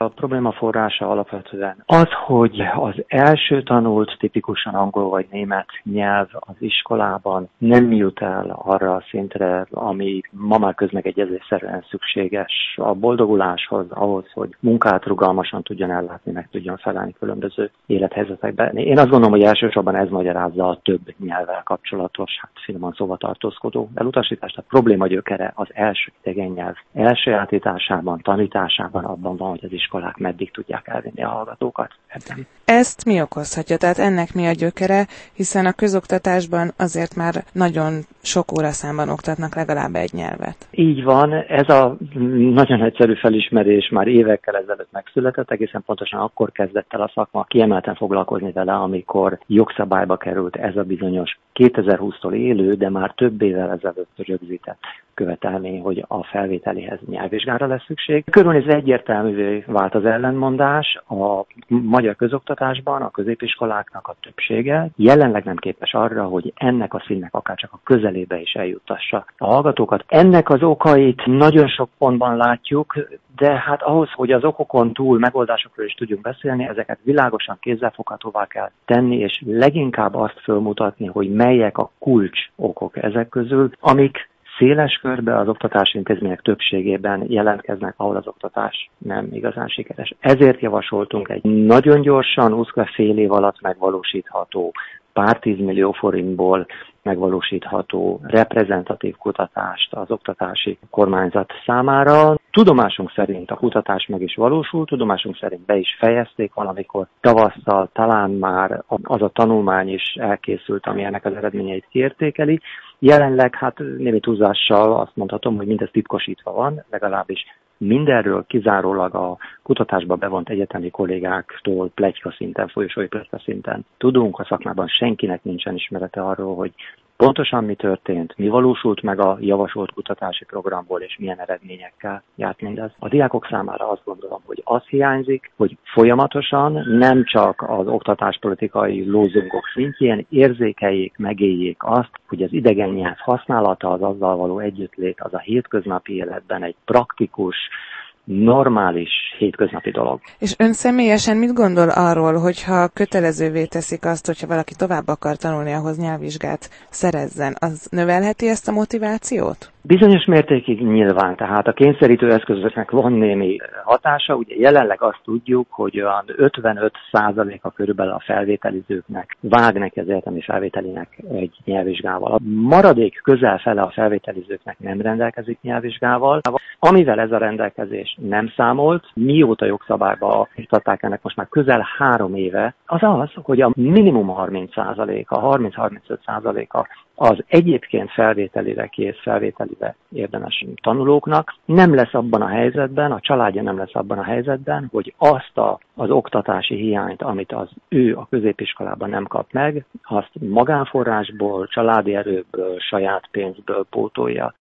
A probléma forrása alapvetően az, hogy az első tanult tipikusan angol vagy német nyelv az iskolában nem jut el arra a szintre, ami ma már közmegegyezésszerűen szükséges a boldoguláshoz, ahhoz, hogy munkát rugalmasan tudjon ellátni, meg tudjon felelni különböző élethelyzetekben. Én azt gondolom, hogy elsősorban ez magyarázza a több nyelvvel kapcsolatos, finoman szóval tartózkodó elutasítást. A probléma gyökere az első idegen nyelv elsajátításában, tanításában, abban van, hogy az iskolák meddig tudják elvinni a hallgatókat ebben. Ezt mi okozhatja? Tehát ennek mi a gyökere, hiszen a közoktatásban azért már nagyon sok óraszámban oktatnak legalább egy nyelvet. Így van, ez a nagyon egyszerű felismerés már évekkel ezelőtt megszületett, egészen pontosan akkor kezdett el a szakma kiemelten foglalkozni vele, amikor jogszabályba került ez a bizonyos 2020-tól élő, de már több évvel ezelőtt rögzített követelmény, hogy a felvételihez nyelvvizsgára lesz szükség. Körülnézve egyértelművé vált az ellentmondás, a magyar közoktatásban a középiskoláknak a többsége jelenleg nem képes arra, hogy ennek a színnek akárcsak a közelébe is eljuttassa a hallgatókat. Ennek az okait nagyon sok pontban látjuk, de hát ahhoz, hogy az okokon túl megoldásokról is tudjunk beszélni, ezeket világosan kézzelfoghatóvá kell tenni, és leginkább azt fölmutatni, hogy melyek a kulcs okok ezek közül, amik széles körbe az oktatási intézmények többségében jelentkeznek, ahol az oktatás nem igazán sikeres. Ezért javasoltunk egy nagyon gyorsan, fél év alatt megvalósítható, pár 10 millió forintból megvalósítható reprezentatív kutatást az oktatási kormányzat számára. Tudomásunk szerint a kutatás meg is valósul, tudomásunk szerint be is fejezték valamikor tavasszal, talán már az a tanulmány is elkészült, ami ennek az eredményeit kiértékeli. Jelenleg némi túlzással azt mondhatom, hogy mindez titkosítva van, legalábbis mindenről kizárólag a kutatásba bevont egyetemi kollégáktól pletyka szinten, folyosói pletyka szinten tudunk, a szakmában senkinek nincsen ismerete arról, hogy pontosan mi történt, mi valósult meg a javasolt kutatási programból, és milyen eredményekkel járt mindez. A diákok számára azt gondolom, hogy az hiányzik, hogy folyamatosan nem csak az oktatáspolitikai lózungok szintjén érzékeljék, megéljék azt, hogy az idegen nyelv használata, az azzal való együttlét, az a hétköznapi életben egy praktikus, normális hétköznapi dolog. És ön személyesen mit gondol arról, hogyha kötelezővé teszik azt, hogyha valaki tovább akar tanulni, ahhoz nyelvvizsgát szerezzen, az növelheti ezt a motivációt? Bizonyos mértékig nyilván, tehát a kényszerítő eszközöknek van némi hatása. Ugye jelenleg azt tudjuk, hogy olyan 55%-a körülbelül a felvételizőknek vág neki az egyetemi felvételinek egy nyelvvizsgával. A maradék közel fele a felvételizőknek nem rendelkezik nyelvvizsgával. Amivel ez a rendelkezés nem számolt, mióta jogszabályba írtatták ennek most már közel 3 éve, az, hogy a minimum 30%-a, 30-35%-a az egyébként felvételire kész, felvételire érdemes tanulóknak nem lesz abban a helyzetben, a családja nem lesz abban a helyzetben, hogy azt az oktatási hiányt, amit ő a középiskolában nem kap meg, azt magánforrásból, családi erőből, saját pénzből pótolja.